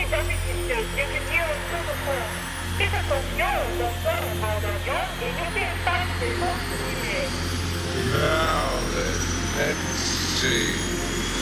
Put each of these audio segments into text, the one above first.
everything that you can use to the phone. It's a young, the phone, and you can't find it. Now let's see.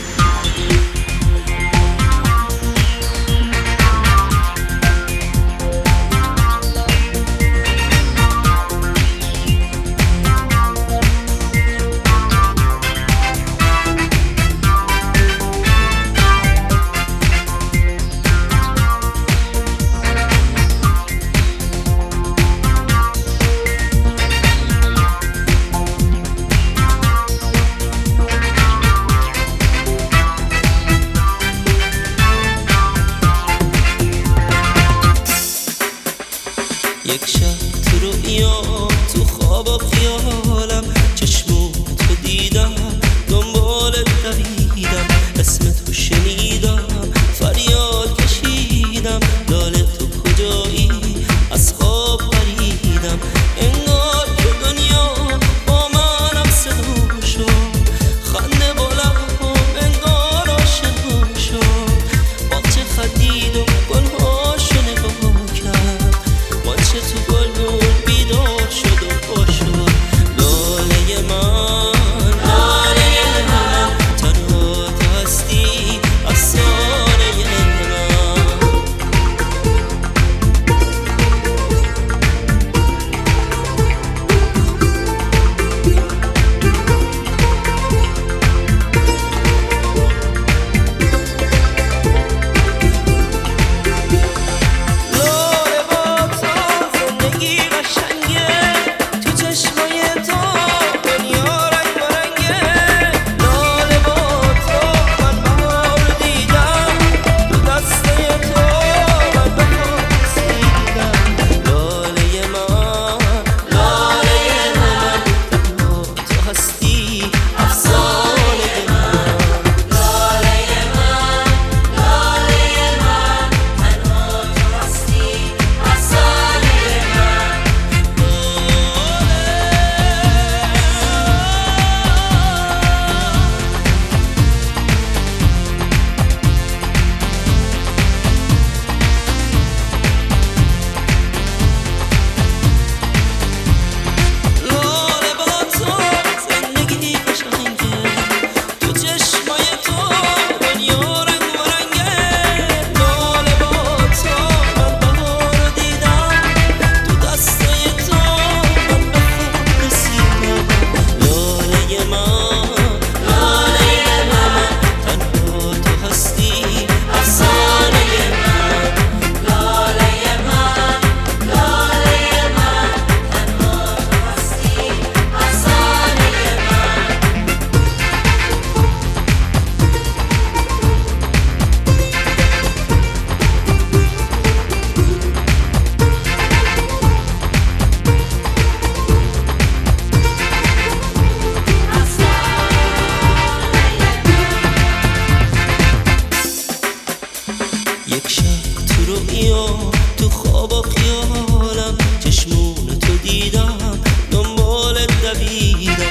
یک شب تو رویام تو خواب و خیالم چشمون تو دیدم دنبالت دویدم اسم تو شنیدم فریاد کشیدم لاله تو کجایی از خواب پریدم انگار که دنیا با منم صدا شد خنده بالم انگار عاشق شد باغچه خدید و گلهاشو نگاه کرد مانچه تو گلون بیدار شد و پا شد لاله من تنها تو هستی افسانه من لاله با تو زندگی قشنگه تو چشمای تو دنیا رنگ برنگه لاله با تو من بهار دیدم تو دسته تو من بهار رسیدم لاله من تنها تو هستی افسانه من لاله با تو زندگی قشنگه تو چشمای تو دنیا رنگ برنگه لاله با تو من بهار دیدم تو دسته تو من به خود رسیدم لاله من تنها تو هستی افسانه من یک شب تو رویام تو خواب و خیالم چشمون تو دیدم دنبالت دویدم